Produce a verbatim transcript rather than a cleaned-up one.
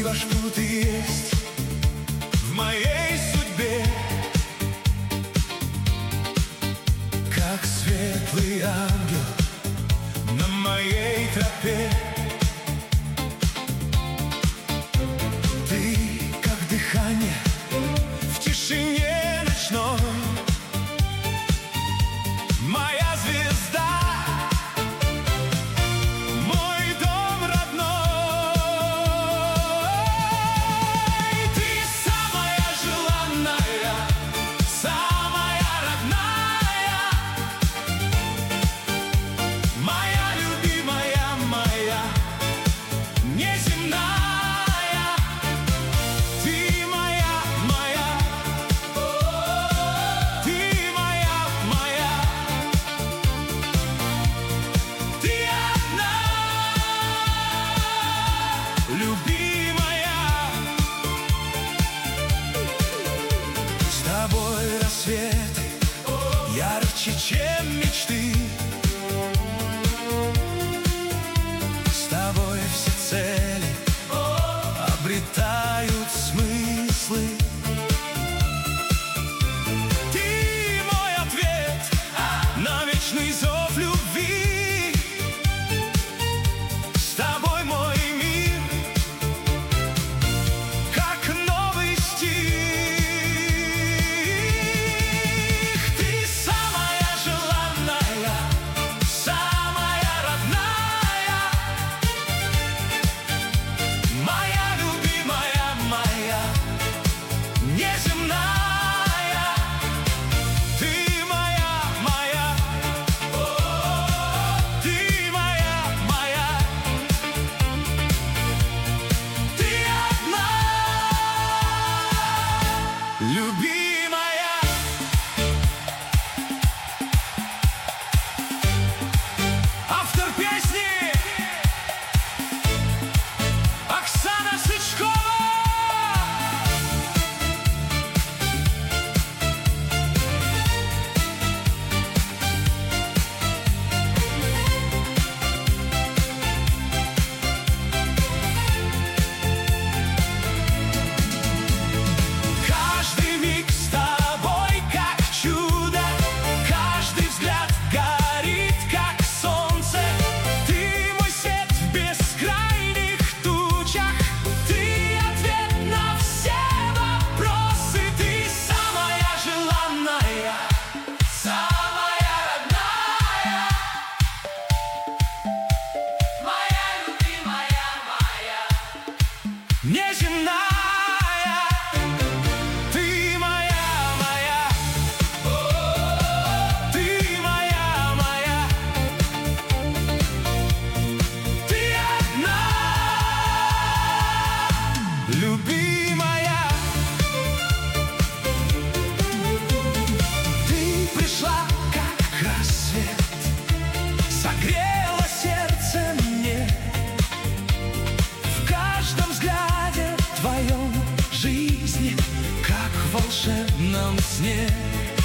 ваш путь есть в моей судьбе, как светлый ангел на моей тропе. Ты, как дыхание в тишине ночной, моя звезда, мой дом родной. Ты самая желанная, самая родная, моя любимая, моя неземная. Ты моя, моя, ты моя, моя. Ты одна, любимая. С тобой рассветы ярче, чем мечты. С тобой все цели обретают смыслы. Ты мой ответ на вечный зов любви. С тобой мой мир, как новый стих. Ты самая желанная, самая родная, моя любимая, моя неземная. Ты моя, моя, ты моя, моя. Ты одна, любимая. Автор песни Оксана Сычкова. Каждый миг с тобой как чудо, каждый взгляд горит как солнце. Ты мой свет в бескрайних тучах, ты ответ на все вопросы. Ты самая желанная, самая родная, моя любимая, моя неземная. Ты моя, моя, ты моя, моя. Ты одна, любимая. Ты пришла как рассвет, согрела сердце мне. В каждом взгляде твоем жизни, как в волшебном сне.